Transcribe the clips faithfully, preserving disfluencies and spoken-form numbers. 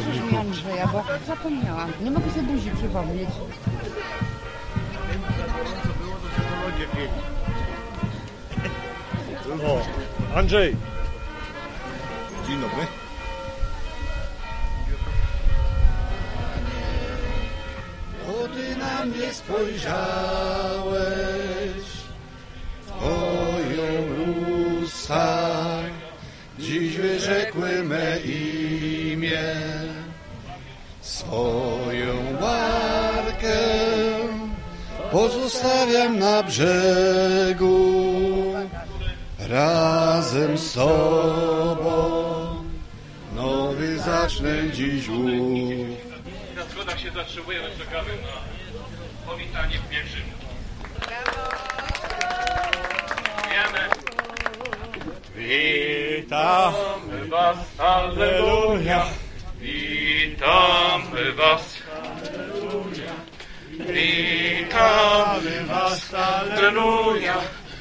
Krzyż mi Andrzeja, bo zapomniałam. Nie mogę sobie buzi przypomnieć. O, Andrzej! Dzień dobry. O, ty na mnie spojrzałeś, twoją usta dziś wyrzekły me imię. Swoją barkę pozostawiam na brzegu, razem z tobą nowy zacznę dziś łów. Na schodach się zatrzymujemy, czekamy na powitanie pielgrzymów. Wiemy. Witamy was, alleluja. Witamy was. Witamy was, alleluja.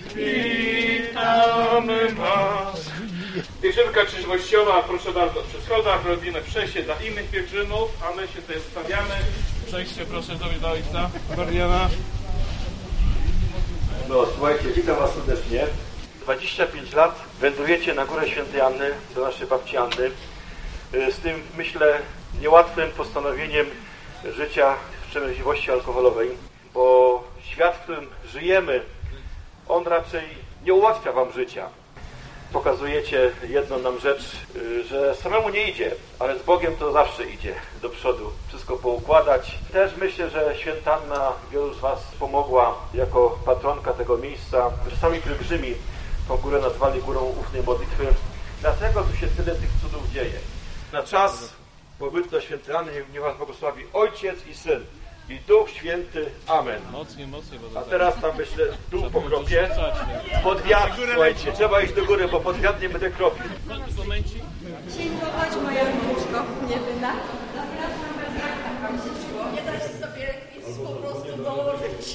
Witamy was. Pielgrzymka trzyźwościowa, proszę bardzo, przy schodach robimy przejście dla innych pielgrzymów, a my się tutaj ustawiamy. Przejście proszę zrobić dla ojca Mariana. No słuchajcie, witam was serdecznie. dwadzieścia pięć lat wędrujecie na Górę Świętej Anny, do naszej babci Anny, z tym, myślę, niełatwym postanowieniem życia w wstrzemięźliwości alkoholowej, bo świat, w którym żyjemy, on raczej nie ułatwia wam życia. Pokazujecie jedną nam rzecz, że samemu nie idzie, ale z Bogiem to zawsze idzie do przodu. Wszystko poukładać. Też myślę, że święta Anna wielu z was pomogła jako patronka tego miejsca. Sami pielgrzymi tą górę nazwali górą ufnej modlitwy. Dlatego tu się tyle tych cudów dzieje. Na czas pobytu do świętej Anny niech was błogosławi Ojciec i Syn i Duch Święty. Amen. Mocniej, mocniej. A teraz tam myślę, dół pokropię. Pod wiatr, słuchajcie, trzeba iść do góry, bo pod wiatr nie będę kropił. Dziękować moja wnuczko, nie wyda. Zapraszam was, jak wam się czuło. Nie da się sobie nic po prostu dołożyć.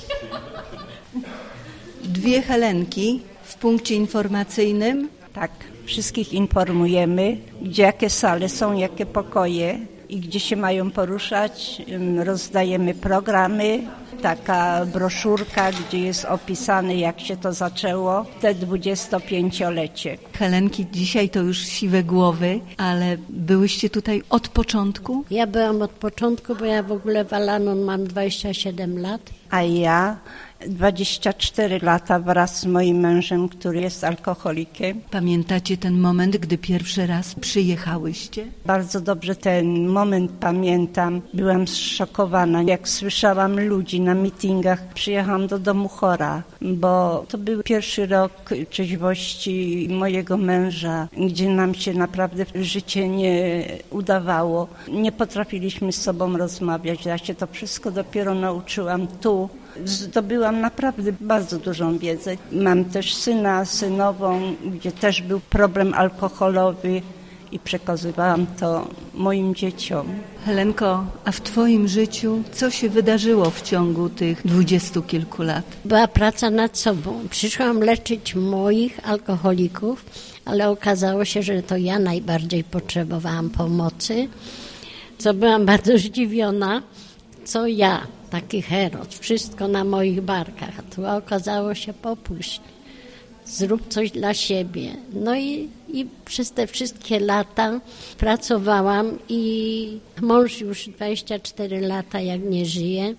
Dwie Helenki w punkcie informacyjnym. Tak, wszystkich informujemy, gdzie jakie sale są, jakie pokoje i gdzie się mają poruszać. Rozdajemy programy, taka broszurka, gdzie jest opisane, jak się to zaczęło, te dwudziestopięciolecie. Helenki, dzisiaj to już siwe głowy, ale byłyście tutaj od początku? Ja byłam od początku, bo ja w ogóle w Al-Anon mam dwadzieścia siedem lat. A ja dwadzieścia cztery lata wraz z moim mężem, który jest alkoholikiem. Pamiętacie ten moment, gdy pierwszy raz przyjechałyście? Bardzo dobrze ten moment pamiętam. Byłam zszokowana, jak słyszałam ludzi na mitingach. Przyjechałam do domu chora, bo to był pierwszy rok trzeźwości mojego męża, gdzie nam się naprawdę życie nie udawało. Nie potrafiliśmy z sobą rozmawiać. Ja się to wszystko dopiero nauczyłam tu. Zdobyłam naprawdę bardzo dużą wiedzę. Mam też syna, synową, gdzie też był problem alkoholowy i przekazywałam to moim dzieciom. Helenko, a w twoim życiu co się wydarzyło w ciągu tych dwudziestu kilku lat? Była praca nad sobą. Przyszłam leczyć moich alkoholików, ale okazało się, że to ja najbardziej potrzebowałam pomocy, co byłam bardzo zdziwiona, co ja. Taki Herod, wszystko na moich barkach. A tu okazało się, popuść, zrób coś dla siebie. No i, i przez te wszystkie lata pracowałam i mąż już dwadzieścia cztery lata jak nie żyje.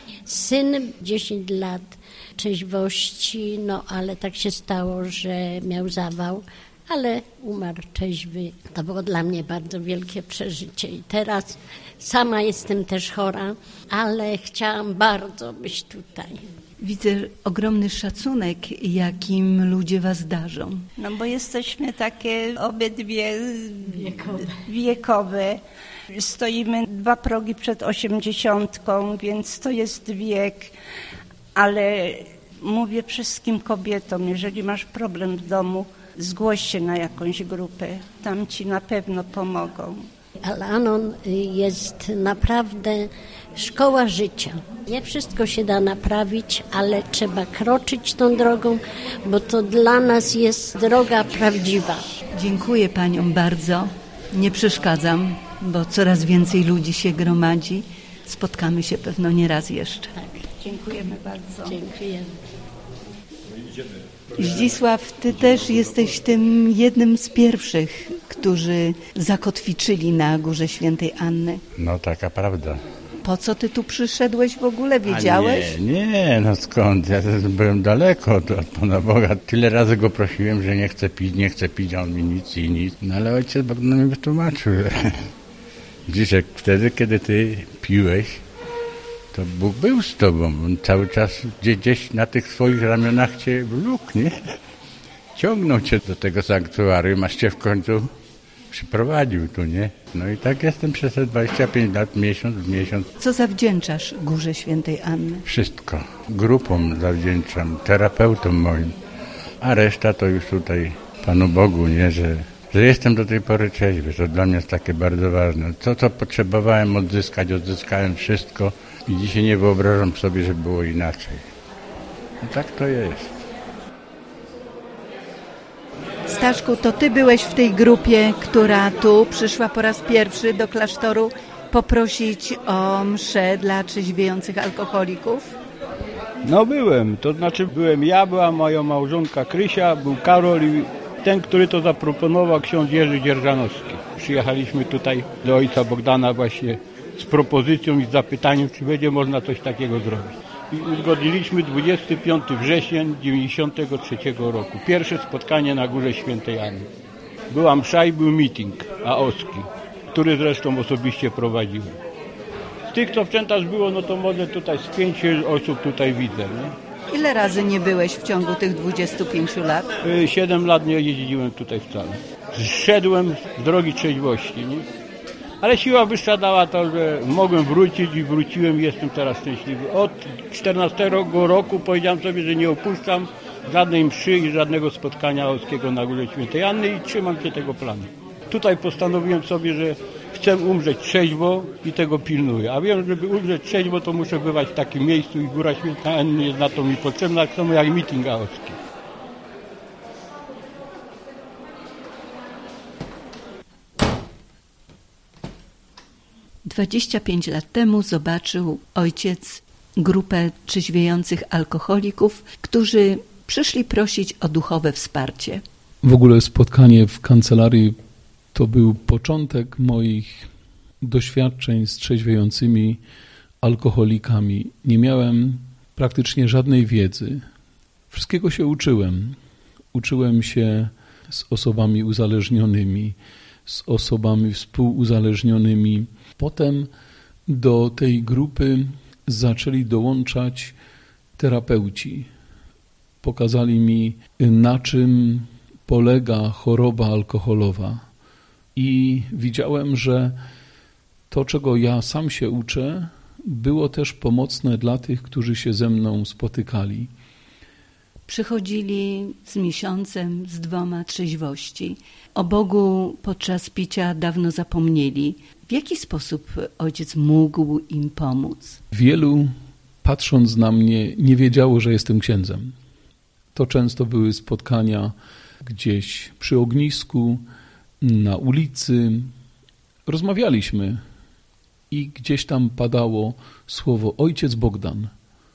Syn dziesięć lat trzeźwości, no ale tak się stało, że miał zawał, ale umarł trzeźwy. To było dla mnie bardzo wielkie przeżycie i teraz sama jestem też chora, ale chciałam bardzo być tutaj. Widzę ogromny szacunek, jakim ludzie was darzą. No bo jesteśmy takie obydwie wiekowe. wiekowe. Stoimy dwa progi przed osiemdziesiątką, więc to jest wiek, ale mówię wszystkim kobietom, jeżeli masz problem w domu, zgłoś się na jakąś grupę, tam ci na pewno pomogą. Al-Anon jest naprawdę szkoła życia. Nie wszystko się da naprawić, ale trzeba kroczyć tą drogą, bo to dla nas jest droga prawdziwa. Dziękuję paniom bardzo. Nie przeszkadzam. bo coraz więcej ludzi się gromadzi. Spotkamy się pewno nie raz jeszcze. Tak. Dziękujemy bardzo. Dziękujemy. Zdzisław, ty też jesteś tym jednym z pierwszych, którzy zakotwiczyli na Górze Świętej Anny. No taka prawda. Po co ty tu przyszedłeś w ogóle? Wiedziałeś? A nie, nie, no skąd? Ja byłem daleko od, od Pana Boga. Tyle razy go prosiłem, że nie chcę pić, nie chcę pić, a on mi nic i nic. No ale ojciec Bogdan mi wytłumaczył. Widzisz, jak wtedy, kiedy ty piłeś, to Bóg był z tobą. On cały czas gdzieś, gdzieś na tych swoich ramionach cię wlókł, nie? Ciągnął cię do tego sanktuarium, aż cię w końcu przyprowadził tu, nie? No i tak jestem przez te dwadzieścia pięć lat, miesiąc w miesiąc. Co zawdzięczasz Górze Świętej Anny? Wszystko. Grupom zawdzięczam, terapeutom moim, a reszta to już tutaj Panu Bogu, nie? Że, że jestem do tej pory trzeźwy. To dla mnie jest takie bardzo ważne. To, co potrzebowałem odzyskać, odzyskałem wszystko i dzisiaj nie wyobrażam sobie, że było inaczej. No tak to jest. Staszku, to ty byłeś w tej grupie, która tu przyszła po raz pierwszy do klasztoru poprosić o mszę dla trzeźwiejących alkoholików? No byłem, to znaczy byłem ja, była moja małżonka Krysia, był Karol i ten, który to zaproponował, ksiądz Jerzy Dzierżanowski. Przyjechaliśmy tutaj do ojca Bogdana właśnie z propozycją i z zapytaniem, czy będzie można coś takiego zrobić. I uzgodniliśmy dwudziestego piątego września dziewięćdziesiątego trzeciego roku. Pierwsze spotkanie na Górze Świętej Anny. Była msza i był meeting aoski, który zresztą osobiście prowadziłem. Z tych, co wczętaż było, no to może tutaj z pięciu osób tutaj widzę. Nie? Ile razy nie byłeś w ciągu tych dwudziestu pięciu lat? Siedem lat nie jeździłem tutaj wcale. Zszedłem z drogi trzeźwości, nie? Ale siła wyższa dała to, że mogłem wrócić i wróciłem i jestem teraz szczęśliwy. Od czternastego roku powiedziałem sobie, że nie opuszczam żadnej mszy i żadnego spotkania aoskiego na Górze Świętej Anny i trzymam się tego planu. Tutaj postanowiłem sobie, że chcę umrzeć trzeźwo i tego pilnuję. A wiem, żeby umrzeć trzeźwo, to muszę bywać w takim miejscu i Góra Święta Anny jest na to mi potrzebna, tak samo jak meeting aoski. dwadzieścia pięć lat temu zobaczył ojciec grupę trzeźwiejących alkoholików, którzy przyszli prosić o duchowe wsparcie. W ogóle spotkanie w kancelarii to był początek moich doświadczeń z trzeźwiejącymi alkoholikami. Nie miałem praktycznie żadnej wiedzy. Wszystkiego się uczyłem. Uczyłem się z osobami uzależnionymi, z osobami współuzależnionymi. Potem do tej grupy zaczęli dołączać terapeuci. Pokazali mi, na czym polega choroba alkoholowa i widziałem, że to, czego ja sam się uczę, było też pomocne dla tych, którzy się ze mną spotykali. Przychodzili z miesiącem, z dwoma trzeźwości. O Bogu podczas picia dawno zapomnieli. W jaki sposób ojciec mógł im pomóc? Wielu, patrząc na mnie, nie wiedziało, że jestem księdzem. To często były spotkania gdzieś przy ognisku, na ulicy. Rozmawialiśmy i gdzieś tam padało słowo ojciec Bogdan.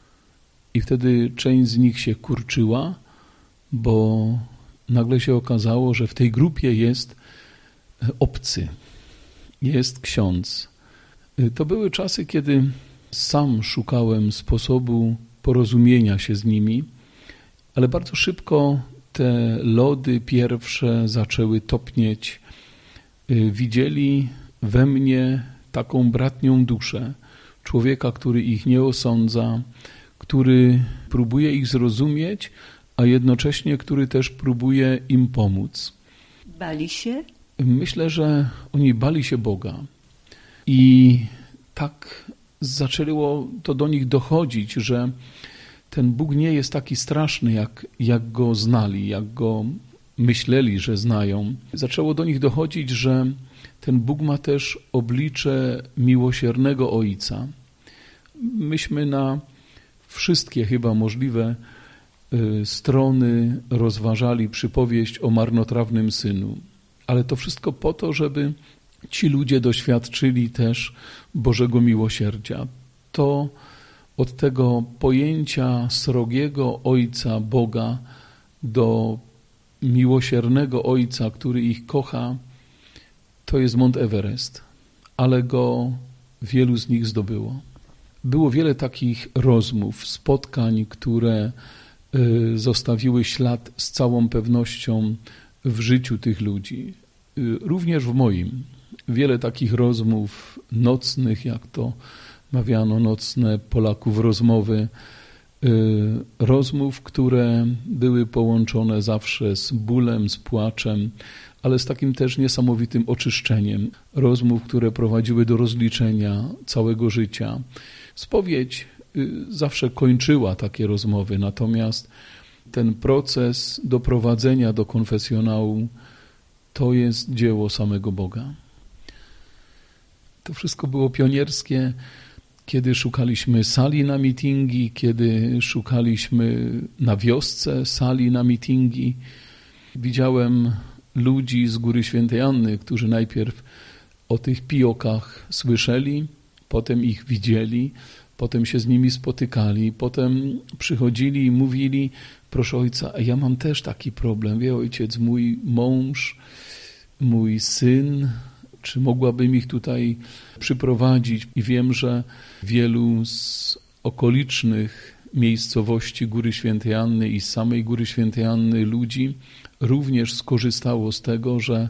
I wtedy część z nich się kurczyła, bo nagle się okazało, że w tej grupie jest obcy, jest ksiądz. To były czasy, kiedy sam szukałem sposobu porozumienia się z nimi, ale bardzo szybko te lody pierwsze zaczęły topnieć. Widzieli we mnie taką bratnią duszę, człowieka, który ich nie osądza, który próbuje ich zrozumieć, a jednocześnie który też próbuje im pomóc. Bali się? Myślę, że oni bali się Boga i tak zaczęło to do nich dochodzić, że ten Bóg nie jest taki straszny, jak, jak go znali, jak go myśleli, że znają. Zaczęło do nich dochodzić, że ten Bóg ma też oblicze miłosiernego Ojca. Myśmy na wszystkie chyba możliwe strony rozważali przypowieść o marnotrawnym synu. Ale to wszystko po to, żeby ci ludzie doświadczyli też Bożego miłosierdzia. To od tego pojęcia srogiego Ojca Boga do miłosiernego Ojca, który ich kocha, to jest Mount Everest, ale go wielu z nich zdobyło. Było wiele takich rozmów, spotkań, które zostawiły ślad z całą pewnością w życiu tych ludzi, również w moim. Wiele takich rozmów nocnych, jak to mawiano, nocne Polaków rozmowy, rozmów, które były połączone zawsze z bólem, z płaczem, ale z takim też niesamowitym oczyszczeniem. Rozmów, które prowadziły do rozliczenia całego życia. Spowiedź zawsze kończyła takie rozmowy, natomiast ten proces doprowadzenia do konfesjonału to jest dzieło samego Boga. To wszystko było pionierskie, kiedy szukaliśmy sali na mitingi, kiedy szukaliśmy na wiosce sali na mitingi. Widziałem ludzi z Góry Świętej Anny, którzy najpierw o tych pijokach słyszeli, potem ich widzieli, potem się z nimi spotykali, potem przychodzili i mówili: proszę ojca, ja mam też taki problem, wie ojciec, mój mąż, mój syn, czy mogłabym ich tutaj przyprowadzić? I wiem, że wielu z okolicznych miejscowości Góry Świętej Anny i z samej Góry Świętej Anny ludzi również skorzystało z tego, że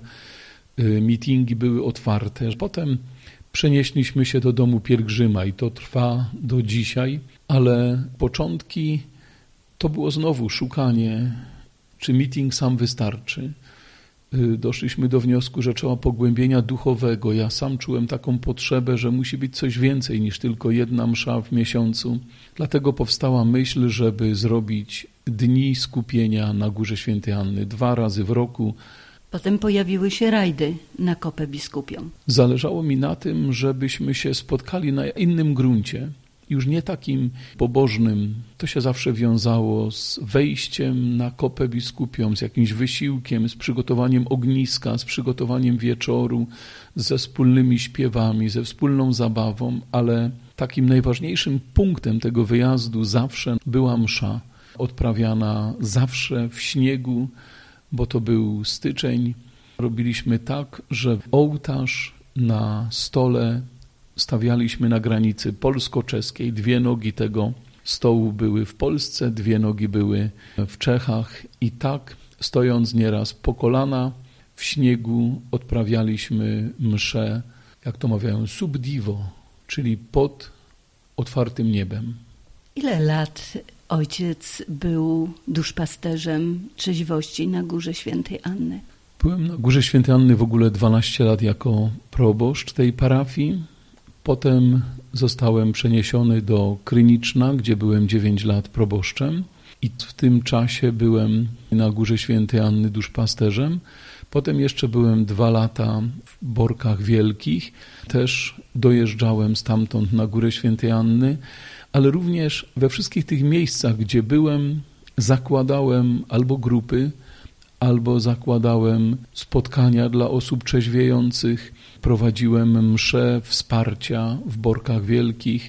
mitingi były otwarte. Potem przenieśliśmy się do domu pielgrzyma i to trwa do dzisiaj, ale początki to było znowu szukanie, czy meeting sam wystarczy. Doszliśmy do wniosku, że trzeba pogłębienia duchowego. Ja sam czułem taką potrzebę, że musi być coś więcej niż tylko jedna msza w miesiącu. Dlatego powstała myśl, żeby zrobić dni skupienia na Górze Świętej Anny dwa razy w roku. Potem pojawiły się rajdy na Kopę Biskupią. Zależało mi na tym, żebyśmy się spotkali na innym gruncie, już nie takim pobożnym. To się zawsze wiązało z wejściem na Kopę Biskupią, z jakimś wysiłkiem, z przygotowaniem ogniska, z przygotowaniem wieczoru, ze wspólnymi śpiewami, ze wspólną zabawą, ale takim najważniejszym punktem tego wyjazdu zawsze była msza, odprawiana zawsze w śniegu, bo to był styczeń. Robiliśmy tak, że ołtarz na stole stawialiśmy na granicy polsko-czeskiej. Dwie nogi tego stołu były w Polsce, dwie nogi były w Czechach i tak, stojąc nieraz po kolana w śniegu, odprawialiśmy mszę, jak to mawiają, sub divo, czyli pod otwartym niebem. Ile lat ojciec był duszpasterzem trzeźwości na Górze Świętej Anny? Byłem na Górze Świętej Anny w ogóle dwanaście lat jako proboszcz tej parafii. Potem zostałem przeniesiony do Kryniczna, gdzie byłem dziewięć lat proboszczem i w tym czasie byłem na Górze Świętej Anny duszpasterzem. Potem jeszcze byłem dwa lata w Borkach Wielkich, też dojeżdżałem stamtąd na Górę Świętej Anny, ale również we wszystkich tych miejscach, gdzie byłem, zakładałem albo grupy, albo zakładałem spotkania dla osób trzeźwiejących, prowadziłem mszę wsparcia w Borkach Wielkich,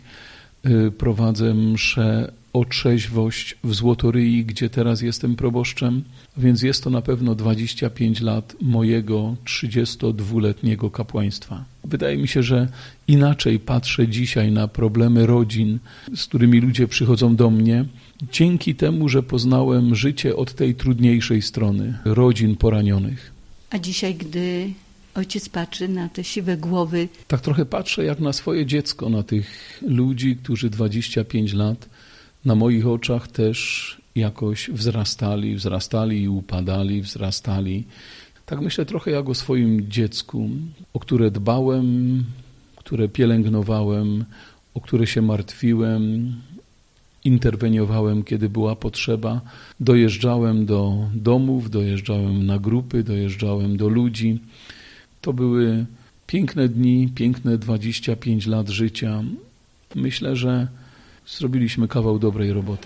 prowadzę mszę o trzeźwość w Złotoryi, gdzie teraz jestem proboszczem, więc jest to na pewno dwadzieścia pięć lat mojego trzydziestodwuletniego kapłaństwa. Wydaje mi się, że inaczej patrzę dzisiaj na problemy rodzin, z którymi ludzie przychodzą do mnie, dzięki temu, że poznałem życie od tej trudniejszej strony, rodzin poranionych. A dzisiaj, gdy ojciec patrzy na te siwe głowy... Tak trochę patrzę jak na swoje dziecko, na tych ludzi, którzy dwadzieścia pięć lat na moich oczach też jakoś wzrastali, wzrastali i upadali, wzrastali. Tak myślę trochę jak o swoim dziecku, o które dbałem, które pielęgnowałem, o które się martwiłem, interweniowałem, kiedy była potrzeba. Dojeżdżałem do domów, dojeżdżałem na grupy, dojeżdżałem do ludzi. To były piękne dni, piękne dwadzieścia pięć lat życia. Myślę, że zrobiliśmy kawał dobrej roboty.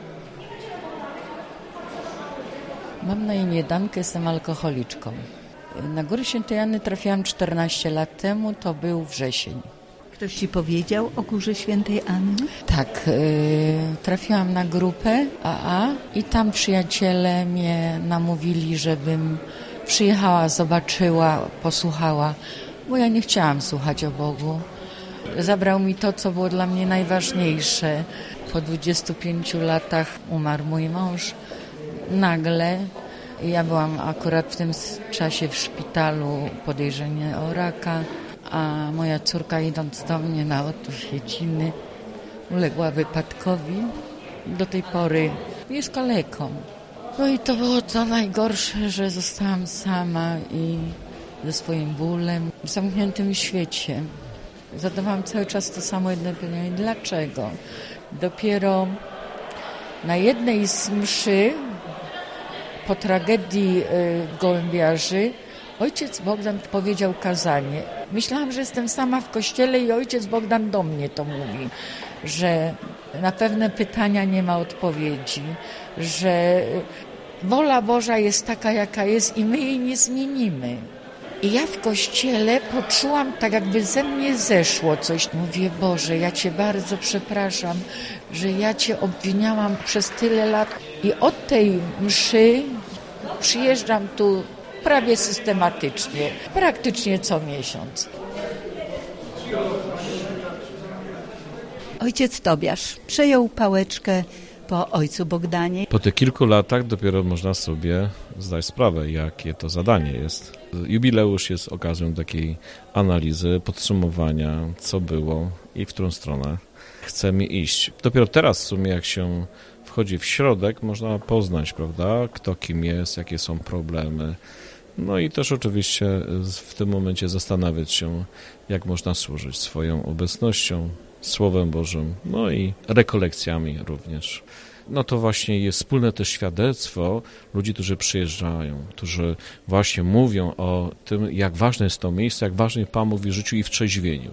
Mam na imię Dankę, jestem alkoholiczką. Na Górę Świętej Anny trafiłam czternaście lat temu, to był wrzesień. Ktoś ci powiedział o Górze Świętej Anny? Tak, yy, trafiłam na grupę A A i tam przyjaciele mnie namówili, żebym przyjechała, zobaczyła, posłuchała, bo ja nie chciałam słuchać o Bogu. Zabrał mi to, co było dla mnie najważniejsze. Po dwudziestu pięciu latach umarł mój mąż. Nagle ja byłam akurat w tym czasie w szpitalu, podejrzenie o raka, a moja córka, idąc do mnie na odwiedziny, uległa wypadkowi. Do tej pory jest kaleką. No i to było to najgorsze, że zostałam sama i ze swoim bólem w zamkniętym świecie. Zadawałam cały czas to samo jedno pytanie: dlaczego? Dopiero na jednej z mszy po tragedii y, gołębiarzy ojciec Bogdan powiedział kazanie. Myślałam, że jestem sama w kościele i ojciec Bogdan do mnie to mówi, że na pewne pytania nie ma odpowiedzi, że wola Boża jest taka, jaka jest i my jej nie zmienimy. I ja w kościele poczułam, tak jakby ze mnie zeszło coś. Mówię: Boże, ja Cię bardzo przepraszam, że ja Cię obwiniałam przez tyle lat i od tej mszy przyjeżdżam tu prawie systematycznie, praktycznie co miesiąc. Ojciec Tobiasz przejął pałeczkę po ojcu Bogdanie. Po tych kilku latach dopiero można sobie zdać sprawę, jakie to zadanie jest. Jubileusz jest okazją takiej analizy, podsumowania, co było i w którą stronę chcemy iść. Dopiero teraz w sumie, jak się wchodzi w środek, można poznać, prawda, kto kim jest, jakie są problemy. No i też oczywiście w tym momencie zastanawiać się, jak można służyć swoją obecnością, Słowem Bożym, no i rekolekcjami również. No to właśnie jest wspólne też świadectwo ludzi, którzy przyjeżdżają, którzy właśnie mówią o tym, jak ważne jest to miejsce, jak ważny Pan mówi w życiu i w trzeźwieniu.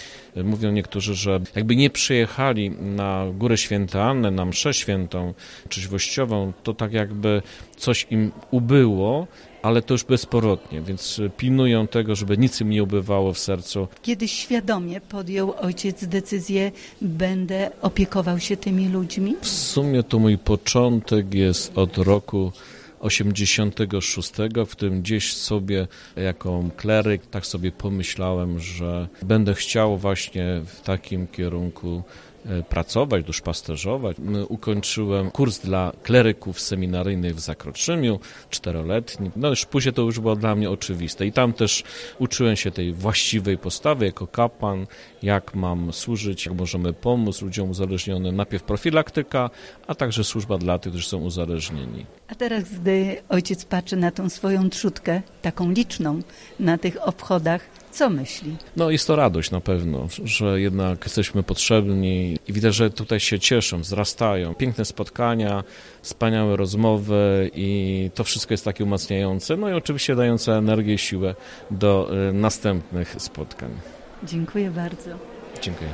Mówią niektórzy, że jakby nie przyjechali na Górę Świętej Anny, na mszę świętą, trzeźwościową, to tak jakby coś im ubyło, ale to już bezpowrotnie, więc pilnują tego, żeby nic im nie ubywało w sercu. Kiedyś świadomie podjął ojciec decyzję: będę opiekował się tymi ludźmi? W sumie to mój początek jest od roku osiemdziesiątego szóstego, w którym gdzieś sobie jako kleryk tak sobie pomyślałem, że będę chciał właśnie w takim kierunku pracować, duszpasterzować. Ukończyłem kurs dla kleryków seminaryjnych w Zakroczymiu, czteroletni. No już później to już było dla mnie oczywiste. I tam też uczyłem się tej właściwej postawy jako kapłan, jak mam służyć, jak możemy pomóc ludziom uzależnionym. Najpierw profilaktyka, a także służba dla tych, którzy są uzależnieni. A teraz, gdy ojciec patrzy na tą swoją trzutkę, taką liczną, na tych obchodach, co myśli? No jest to radość na pewno, że jednak jesteśmy potrzebni i widać, że tutaj się cieszą, wzrastają. Piękne spotkania, wspaniałe rozmowy i to wszystko jest takie umacniające, no i oczywiście dające energię i siłę do y, następnych spotkań. Dziękuję bardzo. Dziękuję.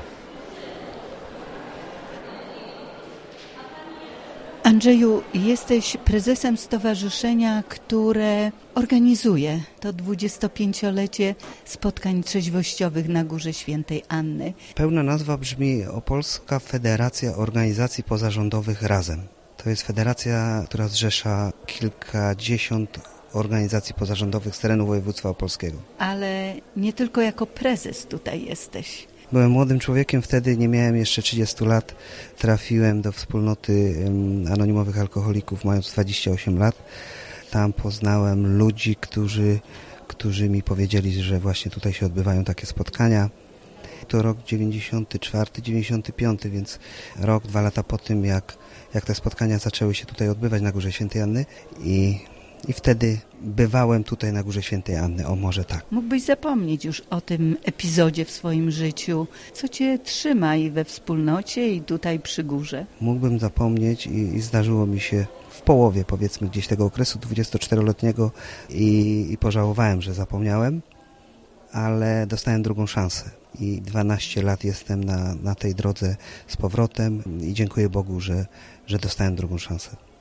Andrzeju, jesteś prezesem stowarzyszenia, które organizuje to dwudziestopięciolecie spotkań trzeźwościowych na Górze Świętej Anny. Pełna nazwa brzmi Opolska Federacja Organizacji Pozarządowych Razem. To jest federacja, która zrzesza kilkadziesiąt organizacji pozarządowych z terenu województwa opolskiego. Ale nie tylko jako prezes tutaj jesteś. Byłem młodym człowiekiem, wtedy nie miałem jeszcze trzydziestu lat. Trafiłem do wspólnoty anonimowych alkoholików mając dwadzieścia osiem lat. Tam poznałem ludzi, którzy, którzy mi powiedzieli, że właśnie tutaj się odbywają takie spotkania. To rok dziewięćdziesiąty czwarty dziewięćdziesiąty piąty, więc rok, dwa lata po tym, jak, jak te spotkania zaczęły się tutaj odbywać na Górze Świętej Anny i I wtedy bywałem tutaj na Górze Świętej Anny, o może tak. Mógłbyś zapomnieć już o tym epizodzie w swoim życiu, co cię trzyma i we wspólnocie, i tutaj przy górze? Mógłbym zapomnieć i, i zdarzyło mi się w połowie, powiedzmy, gdzieś tego okresu dwudziestoczteroletniego i, i pożałowałem, że zapomniałem, ale dostałem drugą szansę i dwanaście lat jestem na, na tej drodze z powrotem i dziękuję Bogu, że, że dostałem drugą szansę.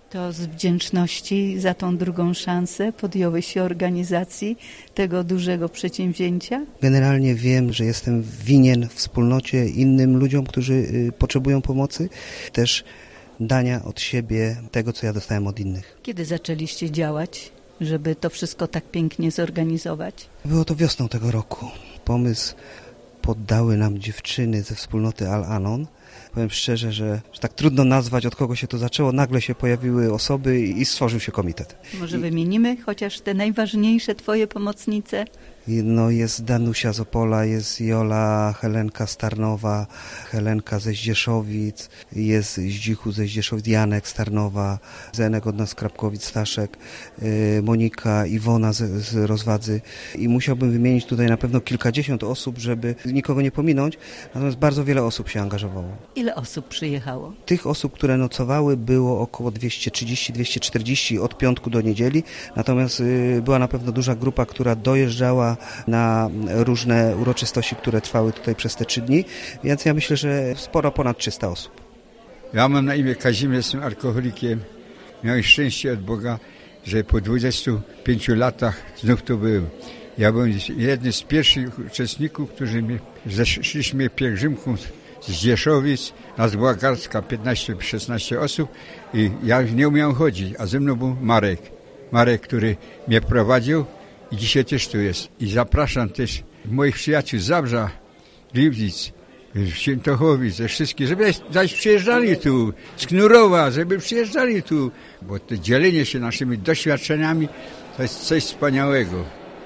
To z wdzięczności za tą drugą szansę podjąłeś się organizacji tego dużego przedsięwzięcia? Generalnie wiem, że jestem winien wspólnocie innym ludziom, którzy potrzebują pomocy, też dania od siebie tego, co ja dostałem od innych. Kiedy zaczęliście działać, żeby to wszystko tak pięknie zorganizować? Było to wiosną tego roku. Pomysł poddały nam dziewczyny ze wspólnoty Al-Anon. Powiem szczerze, że, że tak trudno nazwać, od kogo się to zaczęło. Nagle się pojawiły osoby i stworzył się komitet. Może wymienimy chociaż te najważniejsze twoje pomocnice? No jest Danusia z Opola, jest Jola, Helenka z Tarnowa, Helenka ze Zdzieszowic, jest Zdzichu ze Zdzieszowic, Janek z Tarnowa, Zenek od nas z Krapkowic, Staszek, Monika, Iwona z, z Rozwadzy i musiałbym wymienić tutaj na pewno kilkadziesiąt osób, żeby nikogo nie pominąć, natomiast bardzo wiele osób się angażowało. Ile osób przyjechało? Tych osób, które nocowały, było około dwieście trzydzieści do dwieście czterdziestu od piątku do niedzieli, natomiast była na pewno duża grupa, która dojeżdżała na różne uroczystości, które trwały tutaj przez te trzy dni, więc ja myślę, że sporo ponad trzysta osób. Ja mam na imię Kazimierz, jestem alkoholikiem. Miałem szczęście od Boga, że po dwudziestu pięciu latach znów tu byłem. Ja byłem jednym z pierwszych uczestników, którzy mnie, zeszliśmy pielgrzymką z Zdzieszowic, nas była garstka piętnaście szesnaście osób i ja nie umiałem chodzić, a ze mną był Marek. Marek, który mnie prowadził i dzisiaj też tu jest. I zapraszam też moich przyjaciół z Zabrza, Gliwic, Świętochowic, ze wszystkich, żeby zaś przyjeżdżali tu, z Knurowa, żeby przyjeżdżali tu, bo to dzielenie się naszymi doświadczeniami to jest coś wspaniałego.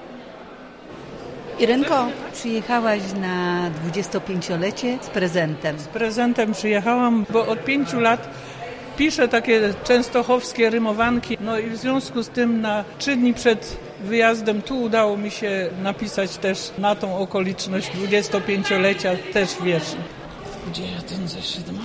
Irenko, przyjechałaś na dwudziestopięciolecie z prezentem. Z prezentem przyjechałam, bo od pięciu lat piszę takie częstochowskie rymowanki, no i w związku z tym na trzy dni przed wyjazdem tu udało mi się napisać też na tą okoliczność dwudziestopięciolecia też wiersz. Gdzie ja ten zeszyt mam?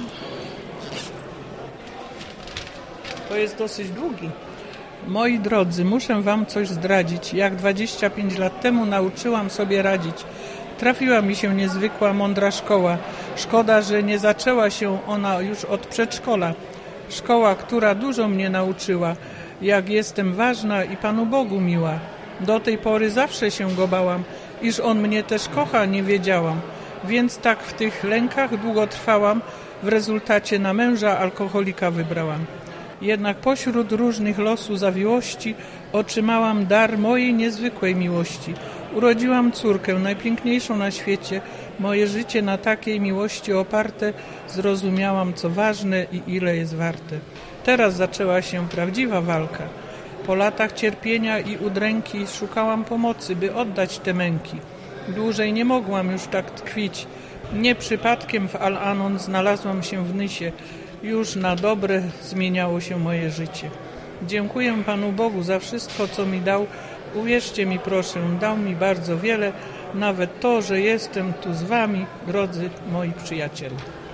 To jest dosyć długi. Moi drodzy, muszę wam coś zdradzić. Jak dwadzieścia pięć lat temu nauczyłam sobie radzić. Trafiła mi się niezwykła, mądra szkoła. Szkoda, że nie zaczęła się ona już od przedszkola. Szkoła, która dużo mnie nauczyła, jak jestem ważna i Panu Bogu miła. Do tej pory zawsze się go bałam, iż On mnie też kocha, nie wiedziałam. Więc tak w tych lękach długo trwałam, w rezultacie na męża alkoholika wybrałam. Jednak pośród różnych losu zawiłości otrzymałam dar mojej niezwykłej miłości. Urodziłam córkę, najpiękniejszą na świecie. Moje życie na takiej miłości oparte, zrozumiałam, co ważne i ile jest warte. Teraz zaczęła się prawdziwa walka. Po latach cierpienia i udręki szukałam pomocy, by oddać te męki. Dłużej nie mogłam już tak tkwić. Nie przypadkiem w Al-Anon znalazłam się w Nysie. Już na dobre zmieniało się moje życie. Dziękuję Panu Bogu za wszystko, co mi dał. Uwierzcie mi proszę, dał mi bardzo wiele, nawet to, że jestem tu z wami, drodzy moi przyjaciele.